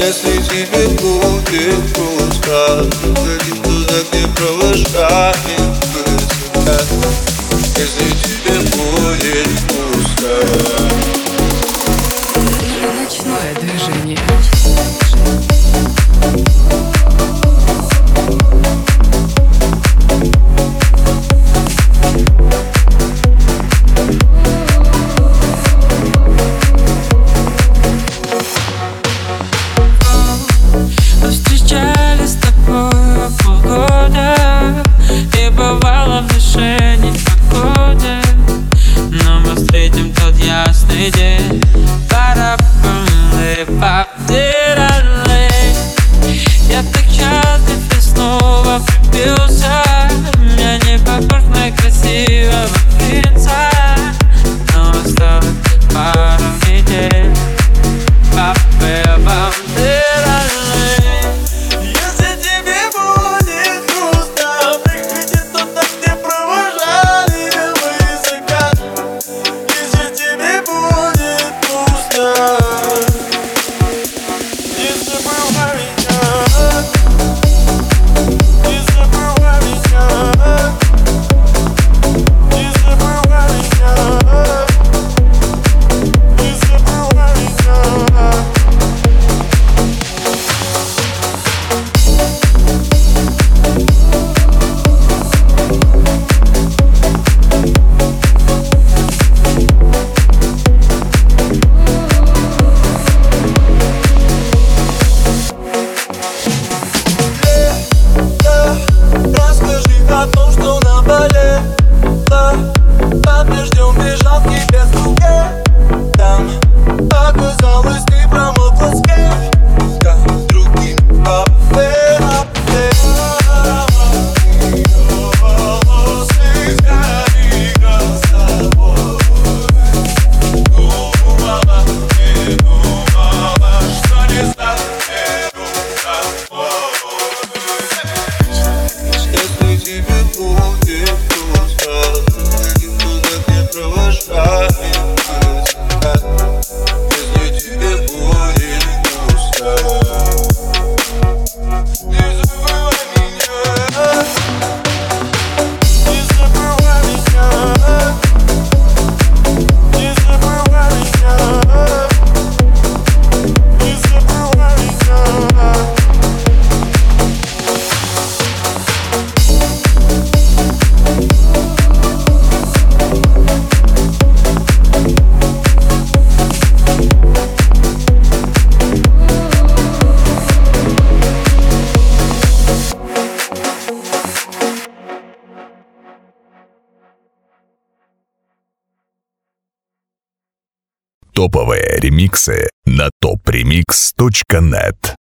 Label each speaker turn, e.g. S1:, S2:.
S1: Если тебе будет грустно, заходи туда, где провожаем высоко. Если тебе будет пусто.
S2: Ночное движение.
S3: Встречались с тобой полгода, и бывало в душе непогода, но мы встретим тот ясный день. Я так счастлив и снова влюбился. Я не похож на красивого принца, но осталось пару недель.
S1: Если тебе будет грустно, приходи туда, где провожали высоко. Если тебе будет пусто, не забывай меня, не забывай меня, не забывай меня, не забывай меня. Расскажи о том, что наболело. Побежден бежал к тебе с руке. Там оказалось, ты промокла с кем-то другим. Слезами голосовой. Думала, не думала, что не заберу тобой. Если тебе будет грустно, заходи туда, где провожаем высоко. Если тебе будет пусто, не забывай меня, не забывай меня, не забывай меня, не забывай меня.
S4: Топовые ремиксы на topremix.net.